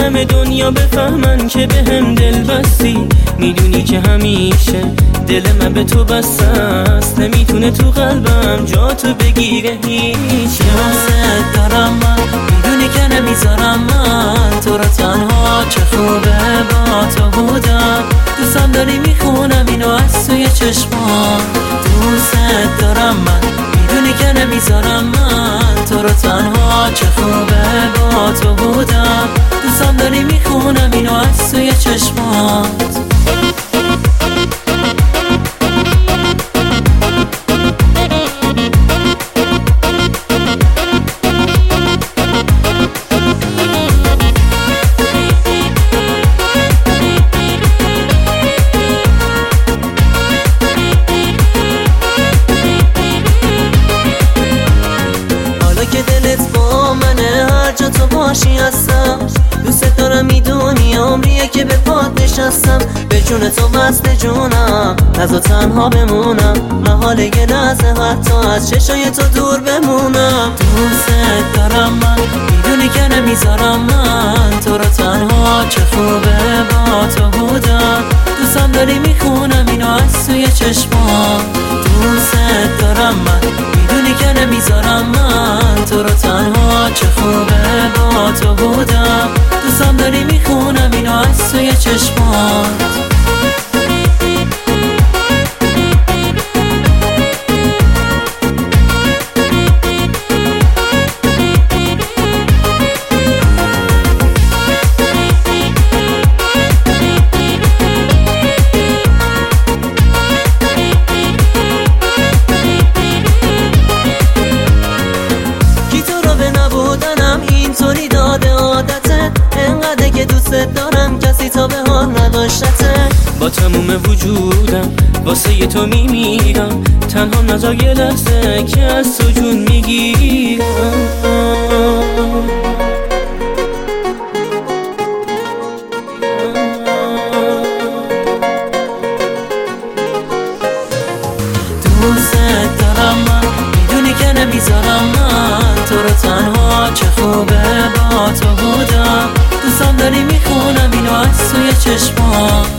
همه دنیا بفهمن که به هم دل بستی. میدونی که همیشه دل من به تو بسته است، نمیتونه تو قلبم جا تو بگیره هیچ. دوست دارم من، میدونی که نمیذارم من تو رو تنها. چه خوبه با تو بودم، دوستم داری میخونم اینو از توی چشمان. دوست دارم من، میدونی که نمیذارم من تو رو تنها. چه خوبه با تو بودم، دوستم داری میخونم اینو از توی چشمات. که دلت با منه، هر جا تو باشی هستم. دوست دارم، میدونی عمریه که به پات نشستم. به جون تو وصل جونم، نذار تنها بمونم. محاله یه لحظه حتی از چشای تو دور بمونم. دوست دارم من، میدونی که نمیذارم من تو رو تنها. چه خوبه با تو بودم، دوستم داری میخونم اینو از توی چشمان. دوست دارم من، میدونی که نمیذارم من تو رو تنها. چه خوبه با تو بودم، دوستم داری میخونم اینو از توی چشمات. اینطوری داده عادتت، انقدر که دوست دارم کسی تا به حال نداشتته. با تموم وجودم واسه تو میمیرم، تنها نذار یه لحظه که از تو جون میگیرم. دوست دارم من، میدونی که نمیذارم من تو رو تنها. چه خوبه با تو بودم، دوستم داری میخونم اینو از توی چشمان.